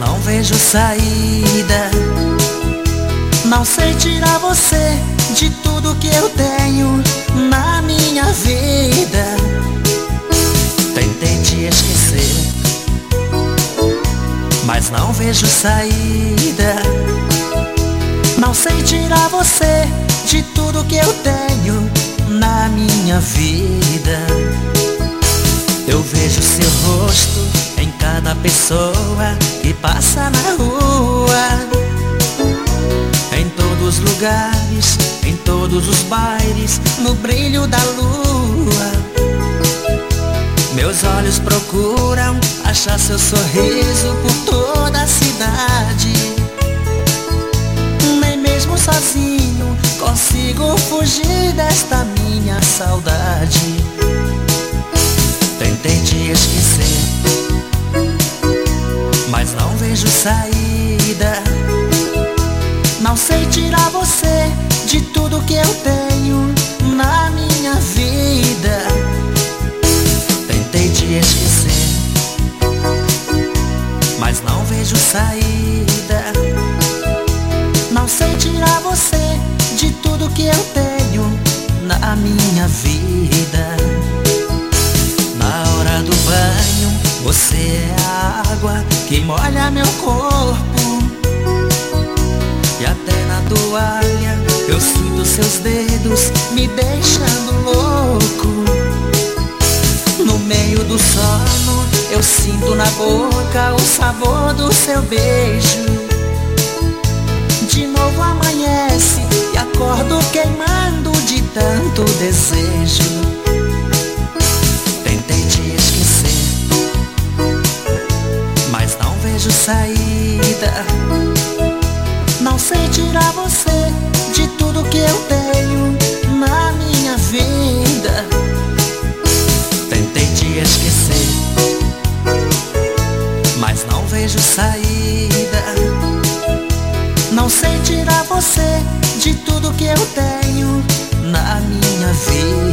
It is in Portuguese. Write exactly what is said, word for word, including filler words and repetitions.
não vejo saída. Não sei tirar você de tudo que eu tenho na minha vida. Tentei te esquecer, mas não vejo saída. Não sei tirar você de tudo que eu tenho na minha vida. Eu vejo seu rosto em cada pessoa que passa na rua, em todos os lugares, em todos os bailes, no brilho da lua. Meus olhos procuram achar seu sorriso por toda a cidade. Nem mesmo sozinho consigo fugir desta minha saudade. Tentei te esquecer, mas não vejo saída. Não sei tirar você de tudo que eu tenho na minha vida. Tentei te esquecer, mas não vejo saída. Não sei tirar você de tudo que eu tenho na minha vida. Na hora do banho, você é a água que molha meu corpo, e até na toalha eu sinto seus dedos me deixando louco. No meio do sono eu sinto na boca o sabor do seu beijo. De novo amanhece e acordo queimando de tanto desejo. Tentei te esquecer, mas não vejo saída. Não sei tirar você de tudo que eu tenho na minha vida. Tentei te esquecer, mas não vejo saída. Não sei tirar você de tudo que eu tenho na minha vida.